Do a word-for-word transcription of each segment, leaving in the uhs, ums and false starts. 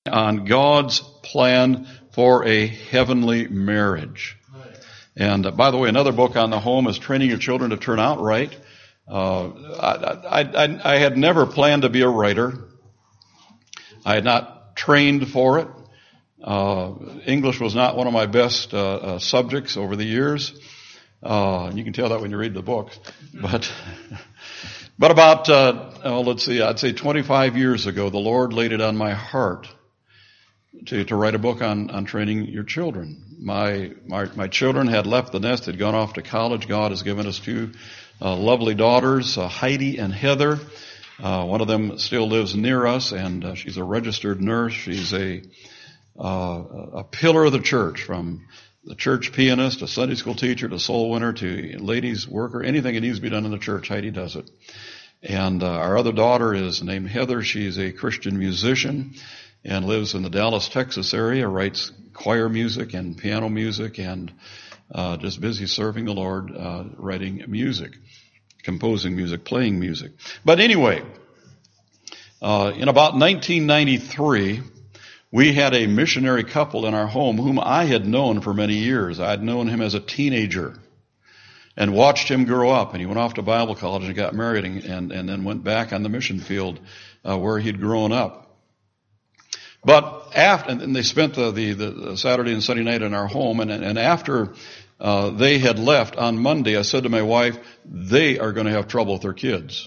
On God's plan for a heavenly marriage. And uh, by the way, another book on the home is Training Your Children to Turn Out Right. Uh, I, I, I, I had never planned to be a writer. I had not trained for it. Uh, English was not one of my best uh, uh, subjects over the years. Uh, and you can tell that when you read the books. But, but about, uh, oh, let's see, I'd say twenty-five years ago, the Lord laid it on my heart to, to write a book on, on training your children. My, my, my children had left the nest, had gone off to college. God has given us two uh, lovely daughters, uh, Heidi and Heather. Uh, one of them still lives near us, and uh, she's a registered nurse. She's a, uh, a pillar of the church, from the church pianist, a Sunday school teacher, to soul winner, to ladies worker. Anything that needs to be done in the church, Heidi does it. And uh, our other daughter is named Heather. She's a Christian musician and lives in the Dallas, Texas area, writes choir music and piano music, and uh, just busy serving the Lord, uh, writing music, composing music, playing music. But anyway, uh, in about nineteen ninety-three, we had a missionary couple in our home whom I had known for many years. I had known him as a teenager and watched him grow up. And he went off to Bible college and got married, and, and, and then went back on the mission field uh, where he'd grown up. But after, and they spent the, the, the Saturday and Sunday night in our home, and, and after uh, they had left on Monday, I said to my wife, they are going to have trouble with their kids.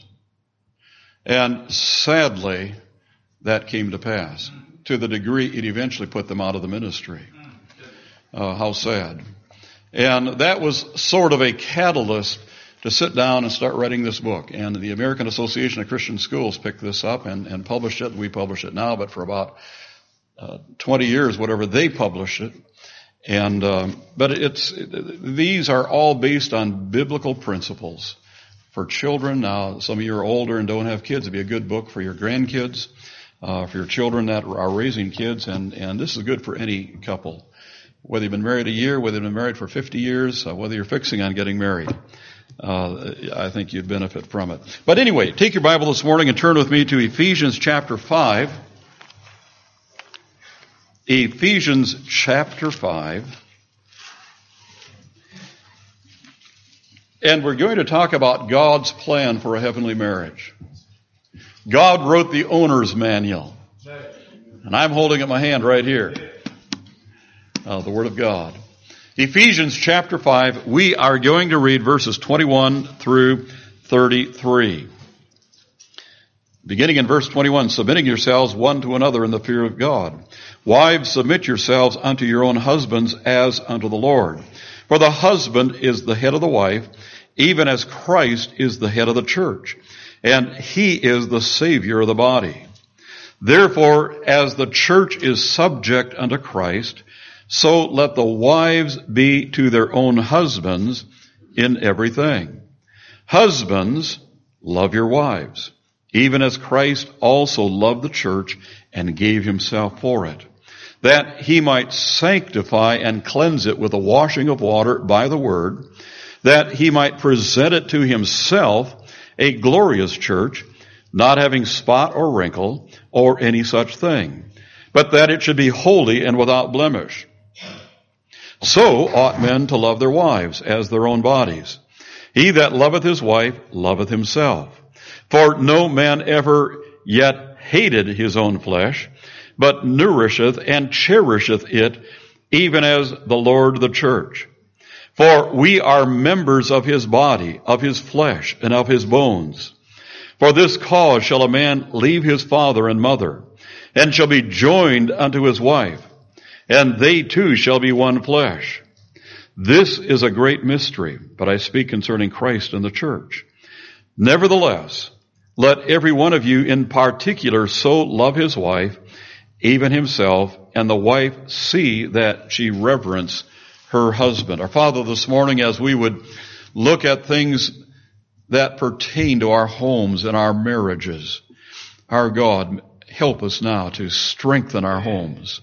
And sadly, that came to pass, to the degree it eventually put them out of the ministry. Uh, how sad. And that was sort of a catalyst to sit down and start writing this book. And the American Association of Christian Schools picked this up and, and published it. We publish it now, but for about uh, twenty years, whatever, they published it. And um, but it's it, these are all based on biblical principles for children. Now, some of you are older and don't have kids. It'd be a good book for your grandkids, uh, for your children that are raising kids. And, and this is good for any couple, whether you've been married a year, whether you've been married for fifty years, uh, whether you're fixing on getting married. Uh, I think you'd benefit from it. But anyway, take your Bible this morning and turn with me to Ephesians chapter five. Ephesians chapter five. And we're going to talk about God's plan for a heavenly marriage. God wrote the owner's manual. And I'm holding up my hand right here. Uh, the Word of God. Ephesians chapter five, we are going to read verses twenty-one through thirty-three. Beginning in verse twenty-one, submitting yourselves one to another in the fear of God. Wives, submit yourselves unto your own husbands as unto the Lord. For the husband is the head of the wife, even as Christ is the head of the church, and he is the Savior of the body. Therefore, as the church is subject unto Christ, so let the wives be to their own husbands in everything. Husbands, love your wives, even as Christ also loved the church and gave himself for it, that he might sanctify and cleanse it with the washing of water by the word, that he might present it to himself a glorious church, not having spot or wrinkle or any such thing, but that it should be holy and without blemish. So ought men to love their wives as their own bodies. He that loveth his wife loveth himself. For no man ever yet hated his own flesh, but nourisheth and cherisheth it, even as the Lord the church. For we are members of his body, of his flesh, and of his bones. For this cause shall a man leave his father and mother, and shall be joined unto his wife, and they two shall be one flesh. This is a great mystery, but I speak concerning Christ and the church. Nevertheless, let every one of you in particular so love his wife, even himself, and the wife see that she reverence her husband. Our Father, this morning, as we would look at things that pertain to our homes and our marriages, our God, help us now to strengthen our homes.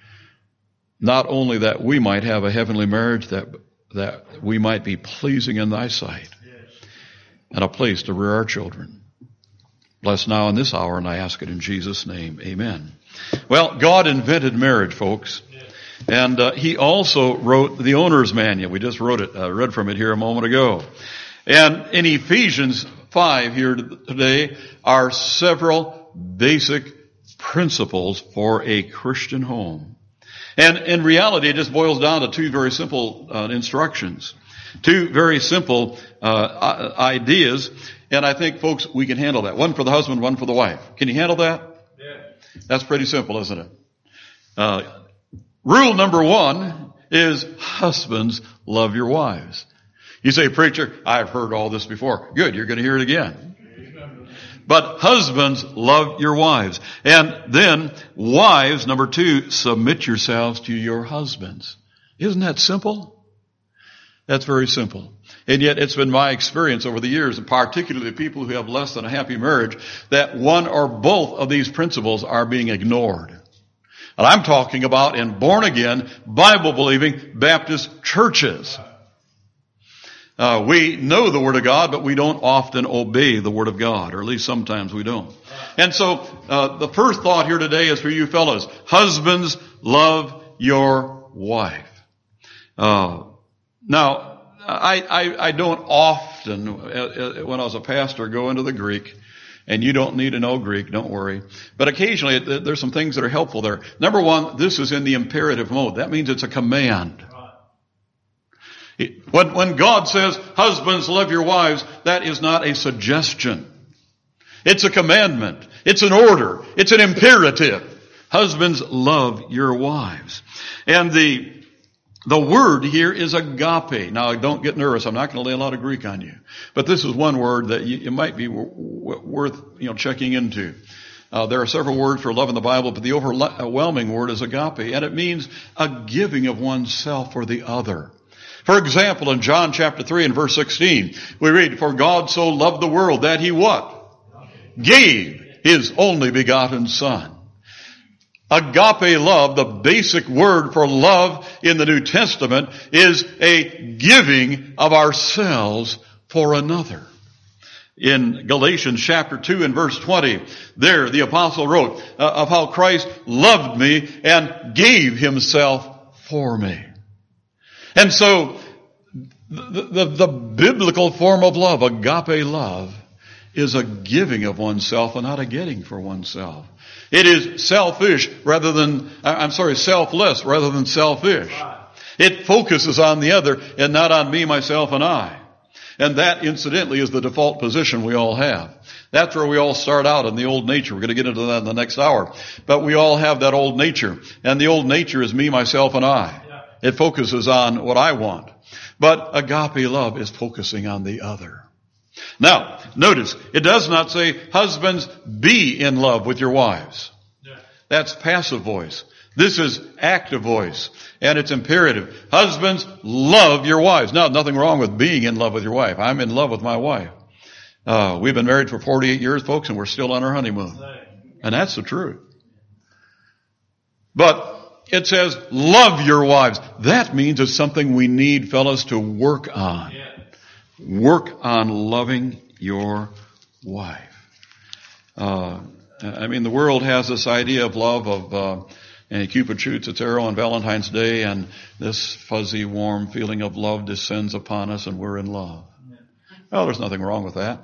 Not only that we might have a heavenly marriage, that that we might be pleasing in thy sight, and a place to rear our children. Bless now in this hour, and I ask it in Jesus' name. Amen. Well, God invented marriage, folks. And uh, he also wrote the owner's manual. We just wrote it, uh, read from it here a moment ago. And in Ephesians five here today are several basic principles for a Christian home. And in reality, it just boils down to two very simple uh, instructions. Two very simple uh, ideas. And I think, folks, we can handle that. One for the husband, one for the wife. Can you handle that? Yeah. That's pretty simple, isn't it? Uh, rule number one is husbands, love your wives. You say, preacher, I've heard all this before. Good, you're going to hear it again. But husbands, love your wives. And then, wives, number two, submit yourselves to your husbands. Isn't that simple? That's very simple. And yet it's been my experience over the years, and particularly people who have less than a happy marriage, that one or both of these principles are being ignored. And I'm talking about in born-again, Bible-believing Baptist churches. Uh, we know the Word of God, but we don't often obey the Word of God, or at least sometimes we don't. And so, uh, the first thought here today is for you fellows. Husbands, love your wife. Uh, now, I, I, I don't often, uh, when I was a pastor, go into the Greek, and you don't need to know Greek, don't worry. But occasionally, there's some things that are helpful there. Number one, this is in the imperative mode. That means it's a command. When, when God says, husbands, love your wives, that is not a suggestion. It's a commandment. It's an order. It's an imperative. Husbands, love your wives. And the, the word here is agape. Now, don't get nervous. I'm not going to lay a lot of Greek on you. But this is one word that you, it might be w- w- worth, you know, checking into. Uh, there are several words for love in the Bible, but the overwhelming word is agape. And it means a giving of oneself for the other. For example, in John chapter three and verse sixteen, we read, for God so loved the world that he what? Gave his only begotten Son. Agape love, the basic word for love in the New Testament, is a giving of ourselves for another. In Galatians chapter two and verse twenty, there the apostle wrote uh, of how Christ loved me and gave himself for me. And so, the, the, the biblical form of love, agape love, is a giving of oneself and not a getting for oneself. It is selfish rather than, I'm sorry, selfless rather than selfish. It focuses on the other and not on me, myself, and I. And that, incidentally, is the default position we all have. That's where we all start out in the old nature. We're going to get into that in the next hour. But we all have that old nature. And the old nature is me, myself, and I. It focuses on what I want. But agape love is focusing on the other. Now, notice, it does not say, husbands, be in love with your wives. That's passive voice. This is active voice. And it's imperative. Husbands, love your wives. Now, nothing wrong with being in love with your wife. I'm in love with my wife. Uh, we've been married for forty-eight years, folks, and we're still on our honeymoon. And that's the truth. But it says, love your wives. That means it's something we need, fellas, to work on. Yeah. Work on loving your wife. Uh, I mean, the world has this idea of love of, uh, and Cupid shoots its arrow on Valentine's Day, and this fuzzy, warm feeling of love descends upon us, and we're in love. Yeah. Well, there's nothing wrong with that.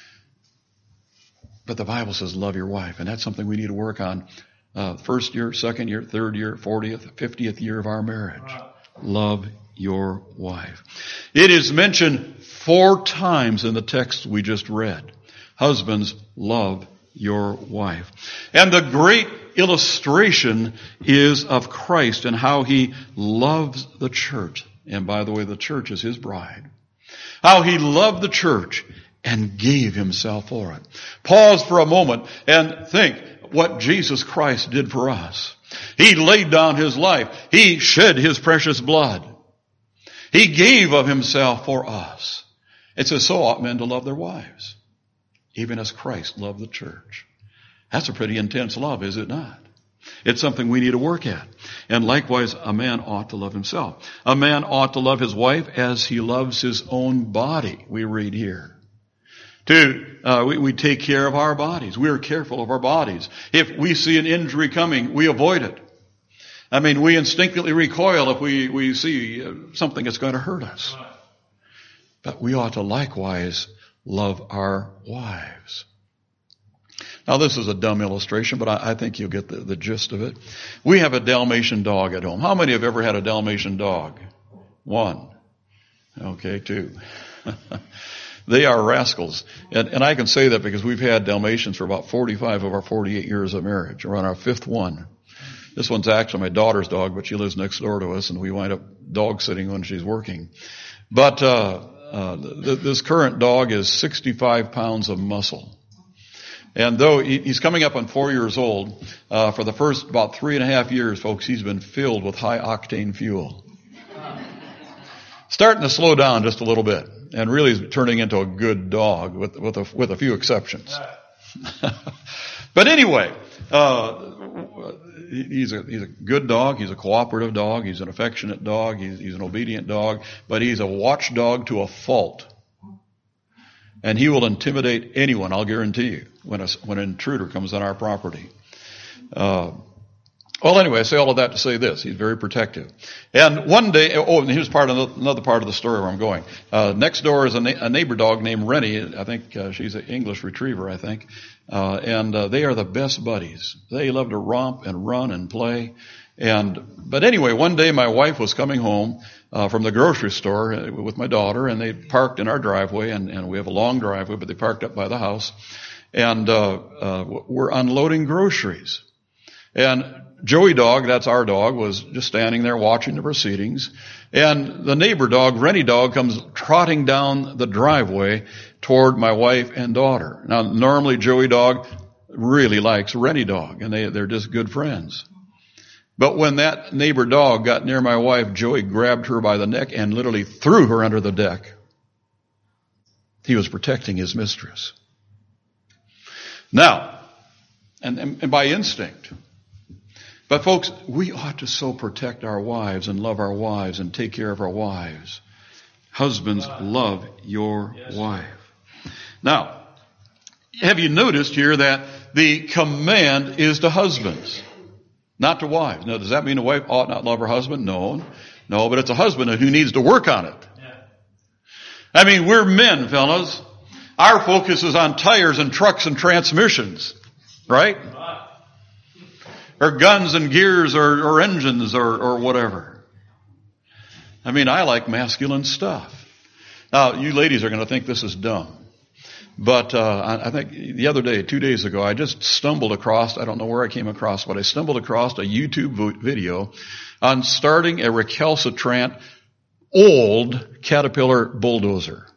But the Bible says, love your wife, and that's something we need to work on. Uh, first year, second year, third year, fortieth, fiftieth year of our marriage. Love your wife. It is mentioned four times in the text we just read. Husbands, love your wife. And the great illustration is of Christ and how he loves the church. And by the way, the church is his bride. How he loved the church and gave himself for it. Pause for a moment and think what Jesus Christ did for us. He laid down his life. He shed his precious blood. He gave of himself for us. It says, so ought men to love their wives, even as Christ loved the church. That's a pretty intense love, is it not? It's something we need to work at. And likewise, a man ought to love himself. A man ought to love his wife as he loves his own body, we read here. To, uh, we, we take care of our bodies. We are careful of our bodies. If we see an injury coming, we avoid it. I mean, we instinctively recoil if we, we see something that's going to hurt us. But we ought to likewise love our wives. Now, this is a dumb illustration, but I, I think you'll get the, the gist of it. We have a Dalmatian dog at home. How many have ever had a Dalmatian dog? One. Okay, two. They are rascals. And, and I can say that because we've had Dalmatians for about forty-five of our forty-eight years of marriage. We're on our fifth one. This one's actually my daughter's dog, but she lives next door to us, and we wind up dog sitting when she's working. But uh, uh th- this current dog is sixty-five pounds of muscle. And though he's coming up on four years old, uh, for the first about three and a half years, folks, he's been filled with high octane fuel. Starting to slow down just a little bit, and really is turning into a good dog with, with a, with a few exceptions. But anyway, uh, he's a, he's a good dog. He's a cooperative dog. He's an affectionate dog. He's, he's an obedient dog, but he's a watchdog to a fault. And he will intimidate anyone, I'll guarantee you, when a, when an intruder comes on our property. Uh, well, anyway, I say all of that to say this. He's very protective. And one day, oh, and here's part of the, another part of the story where I'm going. Uh, next door is a, na- a neighbor dog named Rennie. I think uh, she's an English retriever, I think. Uh, and uh, they are the best buddies. They love to romp and run and play. And, but anyway, one day my wife was coming home, uh, from the grocery store with my daughter, and they parked in our driveway, and, and we have a long driveway, but they parked up by the house, and, uh, uh, we're unloading groceries. And Joey dog, that's our dog, was just standing there watching the proceedings, and the neighbor dog, Rennie dog, comes trotting down the driveway toward my wife and daughter. Now, normally Joey dog really likes Rennie dog, and they, they're just good friends. But when that neighbor dog got near my wife, Joey grabbed her by the neck and literally threw her under the deck. He was protecting his mistress. Now, and, and, and by instinct. But folks, we ought to so protect our wives and love our wives and take care of our wives. Husbands, love your wife. Now, have you noticed here that the command is to husbands? Not to wives. Now, does that mean a wife ought not love her husband? No. No, but it's a husband who needs to work on it. Yeah. I mean, we're men, fellas. Our focus is on tires and trucks and transmissions. Right? Or guns and gears or, or engines or, or whatever. I mean, I like masculine stuff. Now, you ladies are going to think this is dumb. But uh, I think the other day, two days ago, I just stumbled across, I don't know where I came across, but I stumbled across a YouTube video on starting a recalcitrant old Caterpillar bulldozer.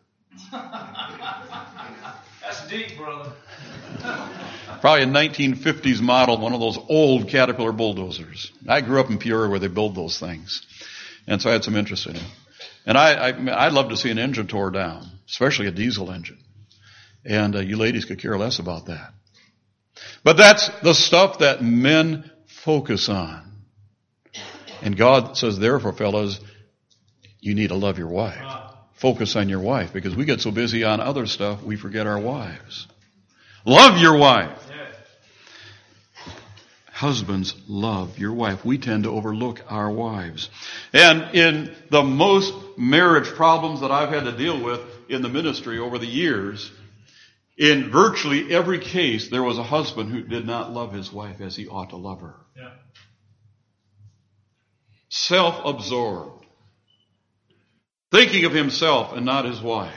That's deep, brother. Probably a nineteen fifties model, one of those old Caterpillar bulldozers. I grew up in Peoria where they build those things. And so I had some interest in it. And I, I, I'd love to see an engine tore down, especially a diesel engine. And uh, you ladies could care less about that. But that's the stuff that men focus on. And God says, therefore, fellas, you need to love your wife. Focus on your wife, because we get so busy on other stuff, we forget our wives. Love your wife. Husbands, love your wife. We tend to overlook our wives. And in the most marriage problems that I've had to deal with in the ministry over the years, in virtually every case, there was a husband who did not love his wife as he ought to love her. Yeah. Self-absorbed. Thinking of himself and not his wife.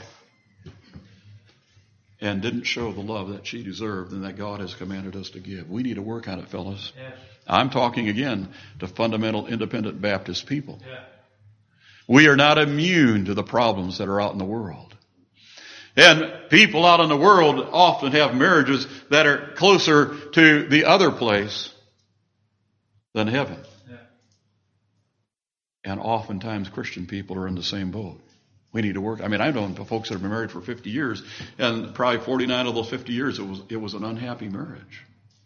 And didn't show the love that she deserved and that God has commanded us to give. We need to work on it, fellas. Yeah. I'm talking again to fundamental independent Baptist people. Yeah. We are not immune to the problems that are out in the world. And people out in the world often have marriages that are closer to the other place than heaven. Yeah. And oftentimes Christian people are in the same boat. We need to work. I mean, I know folks that have been married for fifty years, and probably forty-nine of those fifty years, it was, it was an unhappy marriage.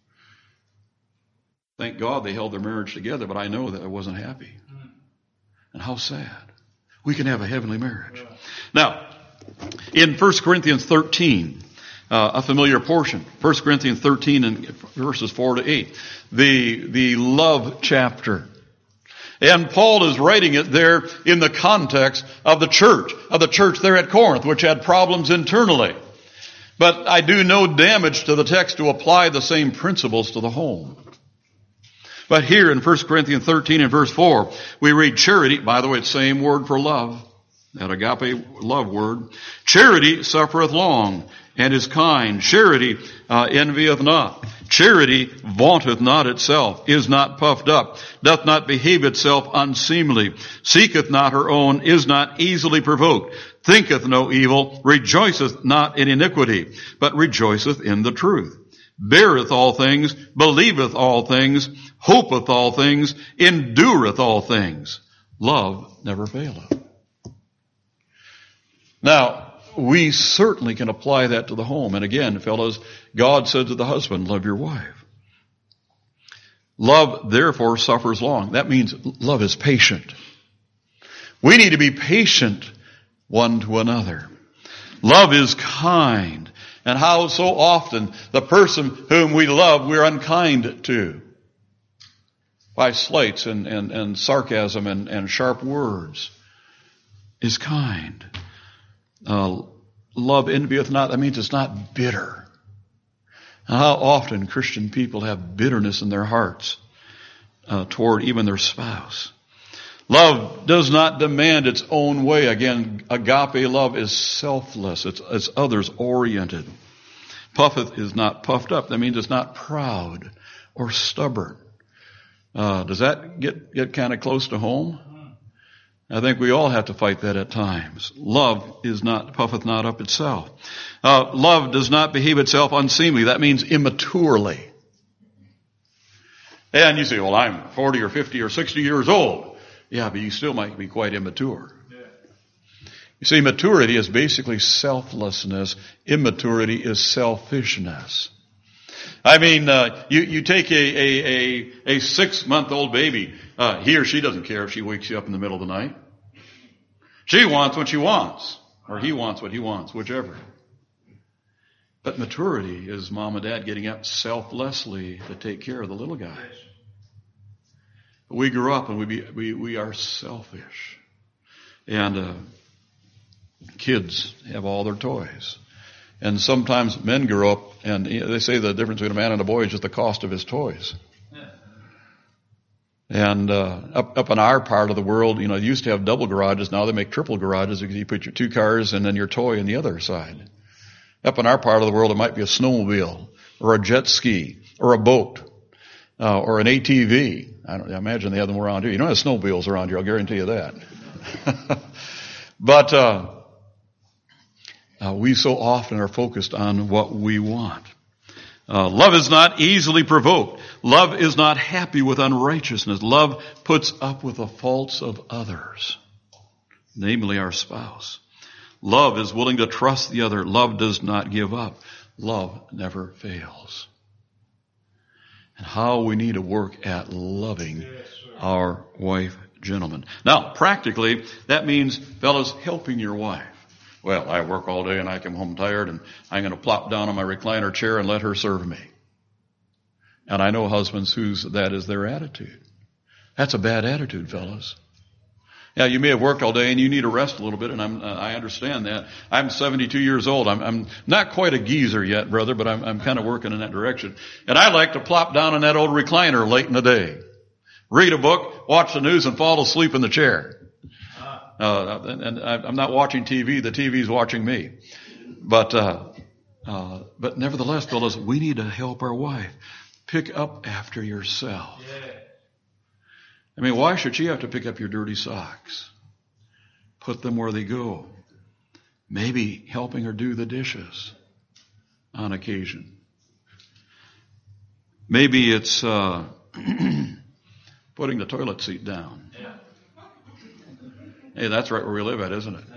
Thank God they held their marriage together, but I know that it wasn't happy. Mm. And how sad. We can have a heavenly marriage. Yeah. Now, in First Corinthians thirteen, Uh, a familiar portion, First Corinthians thirteen and verses four to eight. The, the love chapter. And Paul is writing it there in the context of the church, of the church there at Corinth, which had problems internally. But I do no damage to the text to apply the same principles to the home. But here in First Corinthians thirteen and verse four, we read charity. By the way, it's the same word for love, that agape love word. Charity suffereth long and is kind. Charity uh, envieth not. Charity vaunteth not itself, is not puffed up, doth not behave itself unseemly, seeketh not her own, is not easily provoked, thinketh no evil, rejoiceth not in iniquity, but rejoiceth in the truth, beareth all things, believeth all things, hopeth all things, endureth all things. Love never faileth. Now, we certainly can apply that to the home. And again, fellows, God said to the husband, love your wife. Love, therefore, suffers long. That means love is patient. We need to be patient one to another. Love is kind. And how so often the person whom we love, we're unkind to. By slights and, and, and sarcasm and, and sharp words. Is kind. Uh, love envieth not. That means it's not bitter. And how often Christian people have bitterness in their hearts uh, toward even their spouse. Love does not demand its own way. Again, agape love is selfless. It's, it's others oriented. Puffeth is not puffed up. That means it's not proud or stubborn. Uh, does that get, get kind of close to home? I think we all have to fight that at times. Love is not, puffeth not up itself. Uh, love does not behave itself unseemly. That means immaturely. And you say, well, I'm forty or fifty or sixty years old. Yeah, but you still might be quite immature. You see, maturity is basically selflessness. Immaturity is selfishness. I mean, uh, you, you take a, a, a, a six-month-old baby. Uh, he or she doesn't care if she wakes you up in the middle of the night. She wants what she wants. Or he wants what he wants, whichever. But maturity is mom and dad getting up selflessly to take care of the little guy. We grew up and we, be, we, we are selfish. And uh, kids have all their toys. And sometimes men grow up and they say the difference between a man and a boy is just the cost of his toys. And uh, up up in our part of the world, you know, they used to have double garages. Now they make triple garages because you put your two cars and then your toy on the other side. Up in our part of the world, it might be a snowmobile or a jet ski or a boat uh, or an A T V. I don't I imagine they have them around here. You don't have snowmobiles around here, I'll guarantee you that. But uh, uh, we so often are focused on what we want. Uh, love is not easily provoked. Love is not happy with unrighteousness. Love puts up with the faults of others, namely our spouse. Love is willing to trust the other. Love does not give up. Love never fails. And how we need to work at loving our wife, gentlemen. Now, practically, that means, fellas, helping your wife. Well, I work all day and I come home tired and I'm going to plop down on my recliner chair and let her serve me. And I know husbands whose that is their attitude. That's a bad attitude, fellas. Yeah, you may have worked all day and you need a rest a little bit, and I'm, uh, I understand that. I'm seventy-two years old. I'm, I'm not quite a geezer yet, brother, but I'm, I'm kind of working in that direction. And I like to plop down on that old recliner late in the day, read a book, watch the news, and fall asleep in the chair. Uh, and, and I'm not watching T V. The T V's watching me. But, uh, uh, but nevertheless, fellas, we need to help our wife pick up after yourself. Yeah. I mean, why should she have to pick up your dirty socks? Put them where they go. Maybe helping her do the dishes on occasion. Maybe it's, uh, putting the toilet seat down. Yeah. Hey, that's right where we live at, isn't it?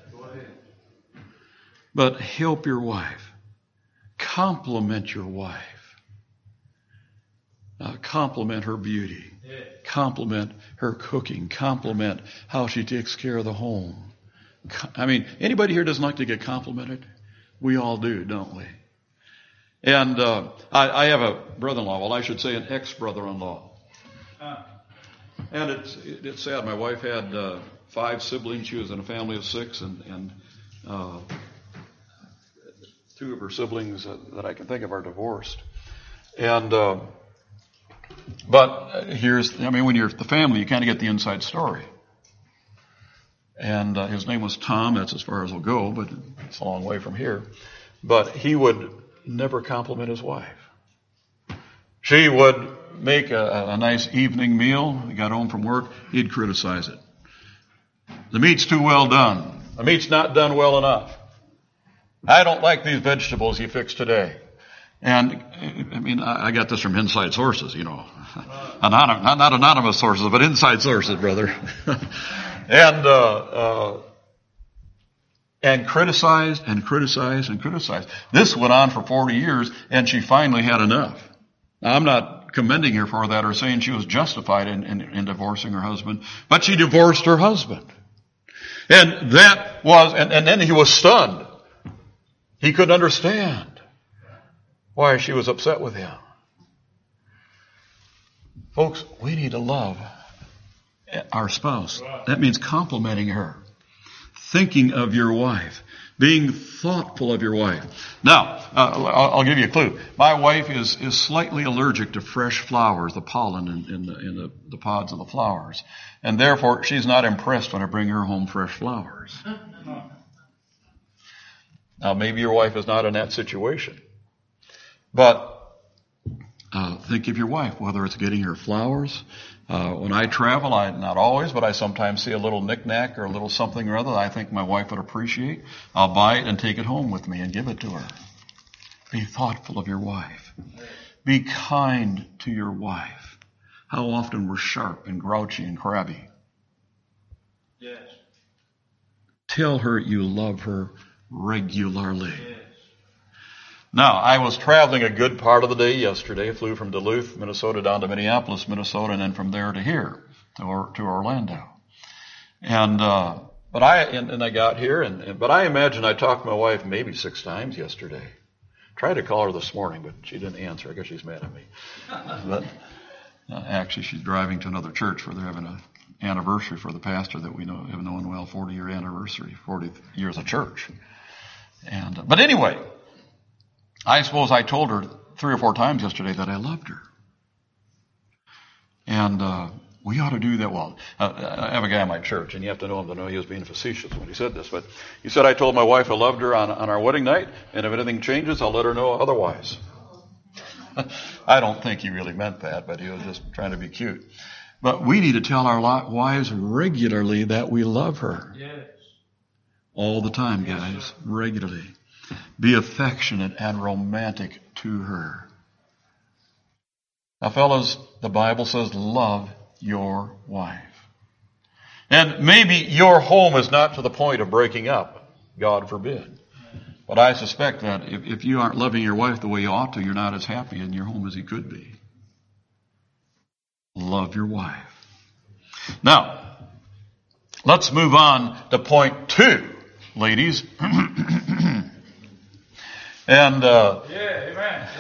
But help your wife. Compliment your wife. Uh, compliment her beauty. Compliment her cooking. Compliment how she takes care of the home. I mean, anybody here doesn't like to get complimented? We all do, don't we? And uh, I, I have a brother-in-law, well, I should say an ex-brother-in-law. And it's, it's sad. My wife had uh, five siblings. She was in a family of six, and, and uh, two of her siblings uh, that I can think of are divorced. And uh, but here's, I mean, when you're the family, you kind of get the inside story. And uh, his name was Tom. That's as far as we'll go, but it's a long way from here. But he would never compliment his wife. She would make a, a nice evening meal. He got home from work, he'd criticize it. The meat's too well done. The meat's not done well enough. I don't like these vegetables you fixed today. And, I mean, I got this from inside sources, you know. Anonym, not, not anonymous sources, but inside sources, brother. and, uh, uh, and criticized and criticized and criticized. This went on for forty years, and she finally had enough. Now, I'm not commending her for that or saying she was justified in, in, in divorcing her husband, but she divorced her husband. And that was, and, and then he was stunned. He couldn't understand why she was upset with him. Folks, we need to love our spouse. That means complimenting her, thinking of your wife, being thoughtful of your wife. Now, uh, I'll, I'll give you a clue. My wife is, is slightly allergic to fresh flowers, the pollen in, in, the, in the, the pods of the flowers. And therefore, she's not impressed when I bring her home fresh flowers. Now, maybe your wife is not in that situation. But uh, think of your wife, whether it's getting her flowers. Uh, when I travel, I not always, but I sometimes see a little knick-knack or a little something or other that I think my wife would appreciate. I'll buy it and take it home with me and give it to her. Be thoughtful of your wife. Be kind to your wife. How often we're sharp and grouchy and crabby. Yes. Tell her you love her regularly. Yes. Now, I was traveling a good part of the day yesterday. Flew from Duluth, Minnesota down to Minneapolis, Minnesota, and then from there to here, to, or, to Orlando. And, uh, but I, and, and I got here, and, and, but I imagine I talked to my wife maybe six times yesterday. Tried to call her this morning, but she didn't answer. I guess she's mad at me. But uh, actually, she's driving to another church where they're having an anniversary for the pastor that we know have known well, forty-year anniversary, forty years of church. And uh, but anyway, I suppose I told her three or four times yesterday that I loved her. And uh, we ought to do that. Well, uh, I have a guy in my church, and you have to know him to know he was being facetious when he said this. But he said, I told my wife I loved her on, on our wedding night, and if anything changes, I'll let her know otherwise. I don't think he really meant that, but he was just trying to be cute. But we need to tell our wives regularly that we love her. Yes. All the time, guys, yes, regularly. Be affectionate and romantic to her. Now, fellas, the Bible says love your wife. And maybe your home is not to the point of breaking up. God forbid. But I suspect that if, if you aren't loving your wife the way you ought to, you're not as happy in your home as you could be. Love your wife. Now, let's move on to point two, ladies. And, uh, yeah,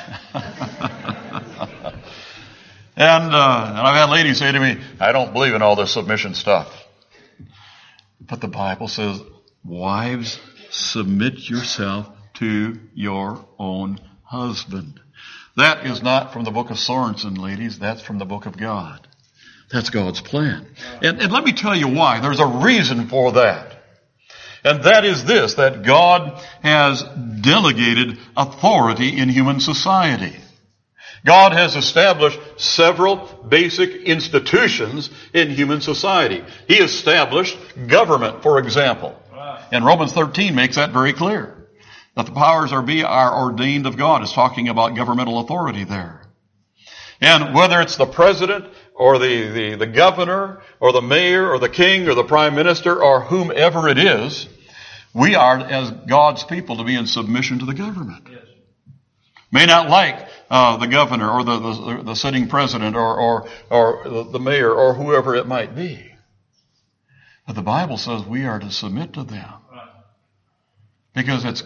amen. and, uh, and I've had ladies say to me, I don't believe in all this submission stuff. But the Bible says, wives, submit yourself to your own husband. That is not from the book of Sorensen, ladies. That's from the book of God. That's God's plan. And, and let me tell you why. There's a reason for that. And that is this, that God has delegated authority in human society. God has established several basic institutions in human society. He established government, for example. And Romans thirteen makes that very clear. That the powers are be are ordained of God. It's talking about governmental authority there. And whether it's the president or the, the, the governor or the mayor or the king or the prime minister or whomever it is, we are, as God's people, to be in submission to the government. Yes. May not like uh, the governor or the, the, the sitting president or, or, or the, the mayor or whoever it might be. But the Bible says we are to submit to them. Because it's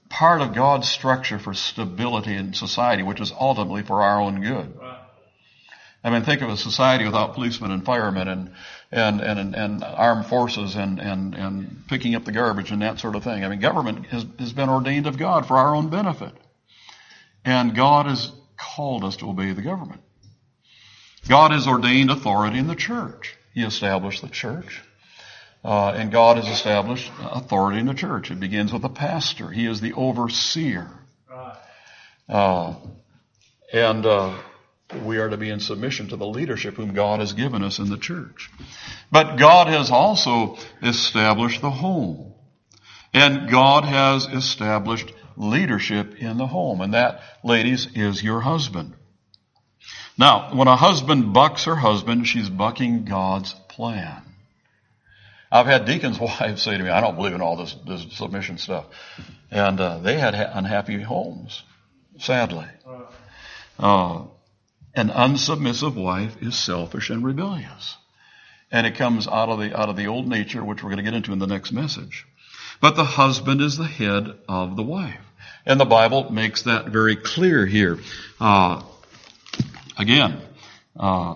part of God's structure for stability in society, which is ultimately for our own good. I mean, think of a society without policemen and firemen and and and, and armed forces and, and, and picking up the garbage and that sort of thing. I mean, government has, has been ordained of God for our own benefit. And God has called us to obey the government. God has ordained authority in the church. He established the church. Uh, and God has established authority in the church. It begins with the pastor. He is the overseer. Uh, and uh, we are to be in submission to the leadership whom God has given us in the church. But God has also established the home. And God has established leadership in the home. And that, ladies, is your husband. Now, when a husband bucks her husband, she's bucking God's plan. I've had deacons' wives say to me, I don't believe in all this, this submission stuff. And uh, they had ha- unhappy homes, sadly. Uh, an unsubmissive wife is selfish and rebellious. And it comes out of the out of the old nature, which we're going to get into in the next message. But the husband is the head of the wife. And the Bible makes that very clear here. Uh, again, uh,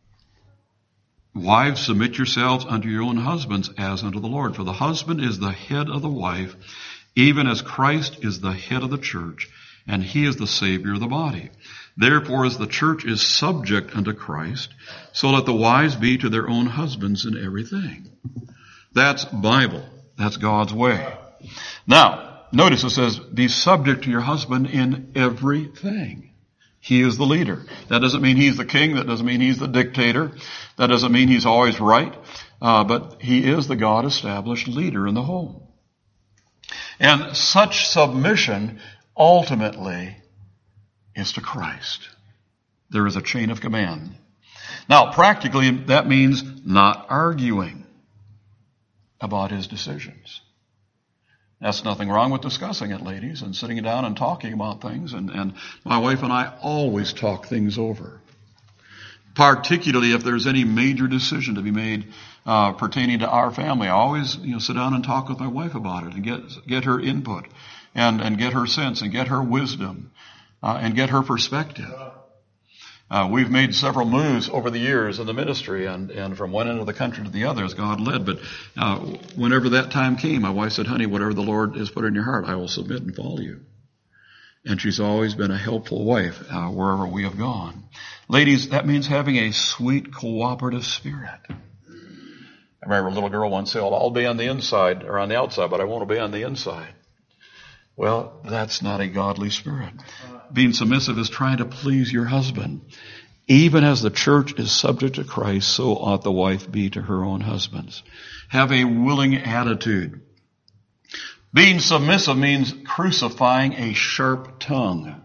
wives, submit yourselves unto your own husbands as unto the Lord. For the husband is the head of the wife, even as Christ is the head of the church, and he is the Savior of the body. Therefore, as the church is subject unto Christ, so let the wives be to their own husbands in everything. That's Bible. That's God's way. Now, notice it says, be subject to your husband in everything. He is the leader. That doesn't mean he's the king. That doesn't mean he's the dictator. That doesn't mean he's always right. Uh, but he is the God-established leader in the home. And such submission ultimately is to Christ. There is a chain of command. Now, practically, that means not arguing about his decisions. That's nothing wrong with discussing it, ladies, and sitting down and talking about things. And, and my wife and I always talk things over, particularly if there's any major decision to be made uh, pertaining to our family. I always, you know, sit down and talk with my wife about it and get get her input and, and get her sense and get her wisdom uh, and get her perspective. Uh, we've made several moves over the years in the ministry and, and from one end of the country to the other as God led. But uh, whenever that time came, my wife said, honey, whatever the Lord has put in your heart, I will submit and follow you. And she's always been a helpful wife uh, wherever we have gone. Ladies, that means having a sweet, cooperative spirit. I remember a little girl once said, well, I'll be on the inside or on the outside, but I won't be on the inside. Well, that's not a godly spirit. Being submissive is trying to please your husband. Even as the church is subject to Christ, so ought the wife be to her own husbands. Have a willing attitude. Being submissive means crucifying a sharp tongue.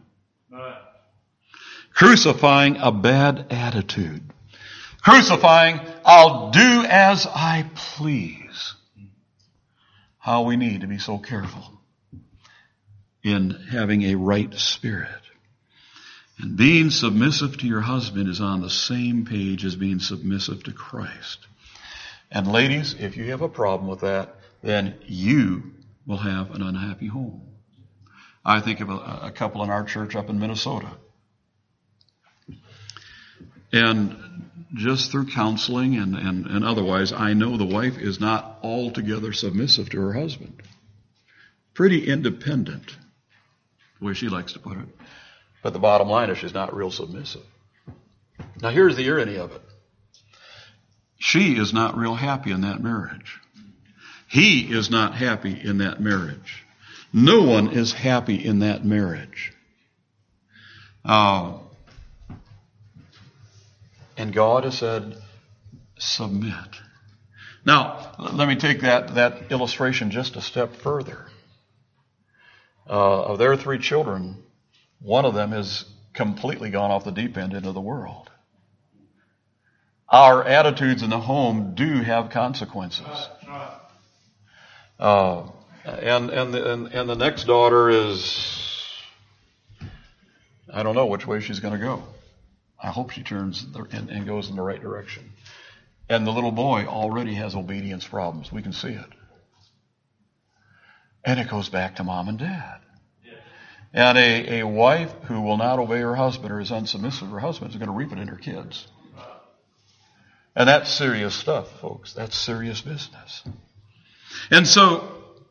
Crucifying a bad attitude. Crucifying, I'll do as I please. How we need to be so careful in having a right spirit. And being submissive to your husband is on the same page as being submissive to Christ. And ladies, if you have a problem with that, then you will have an unhappy home. I think of a, a couple in our church up in Minnesota. And just through counseling and, and, and otherwise, I know the wife is not altogether submissive to her husband. Pretty independent, the way she likes to put it. But the bottom line is she's not real submissive. Now here's the irony of it. She is not real happy in that marriage. He is not happy in that marriage. No one is happy in that marriage. Uh, and God has said, submit. Now, let me take that, that illustration just a step further. Uh, of their three children, one of them has completely gone off the deep end into the world. Our attitudes in the home do have consequences. Uh, and, and, the, and, and the next daughter is, I don't know which way she's going to go. I hope she turns the, and, and goes in the right direction. And the little boy already has obedience problems. We can see it. And it goes back to mom and dad. And a, a wife who will not obey her husband or is unsubmissive to her husband is going to reap it in her kids. And that's serious stuff, folks. That's serious business. And so,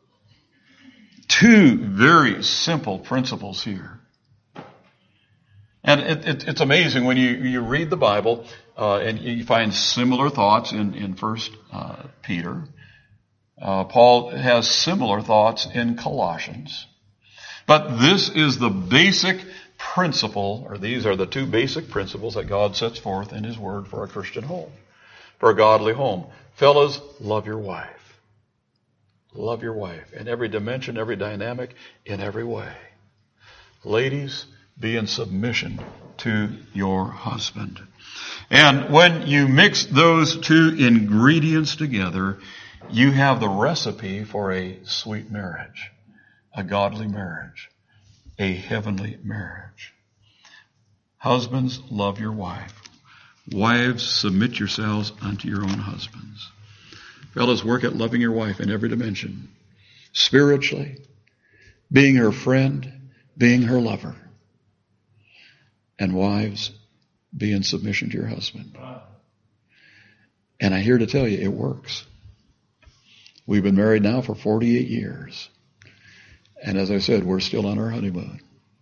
two very simple principles here. And it, it, it's amazing when you, you read the Bible uh, and you find similar thoughts in, in First uh, Peter. Uh, Paul has similar thoughts in Colossians. But this is the basic principle, or these are the two basic principles that God sets forth in His Word for a Christian home, for a godly home. Fellas, love your wife. Love your wife in every dimension, every dynamic, in every way. Ladies, be in submission to your husband. And when you mix those two ingredients together, you have the recipe for a sweet marriage, a godly marriage, a heavenly marriage. Husbands, love your wife. Wives, submit yourselves unto your own husbands. Fellas, work at loving your wife in every dimension. Spiritually, being her friend, being her lover. And wives, be in submission to your husband. And I'm here to tell you, it works. We've been married now for forty-eight years. And as I said, we're still on our honeymoon.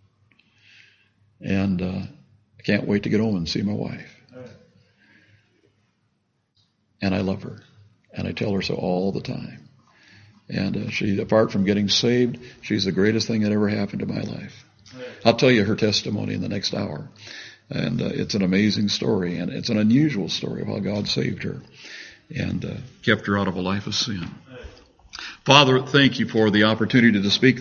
And uh, I can't wait to get home and see my wife. And I love her. And I tell her so all the time. And uh, she, apart from getting saved, she's the greatest thing that ever happened to my life. I'll tell you her testimony in the next hour. And uh, it's an amazing story. And it's an unusual story of how God saved her and uh, kept her out of a life of sin. Father, thank you for the opportunity to speak